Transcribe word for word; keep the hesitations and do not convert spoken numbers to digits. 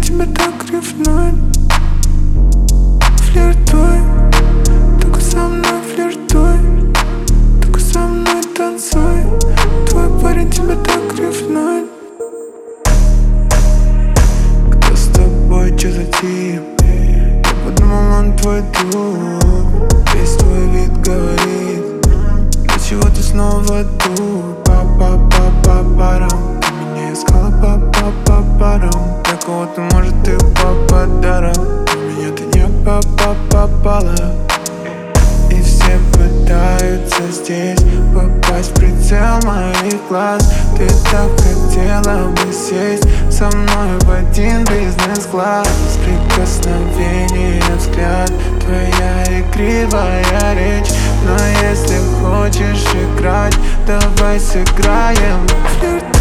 тебя так ревнует. Флиртуй, только со мной флиртуй, только со мной танцуй. Твой парень тебя так ревнует. Кто с тобой, чё за тип? Я подумал, он твой друг. Весь твой вид говорит, для чего ты снова тут? Па-па-па-па-парам, ты меня искала па-па-па-парам. Для кого-то, может, ты по подарок, но меня ты не па-па-попала. И все пытаются здесь попасть в прицел моих глаз. Ты так хотела бы сесть со мной в один бизнес-класс. Прикосновение, взгляд, твоя игривая речь. Но если хочешь играть, давай сыграем. Флирт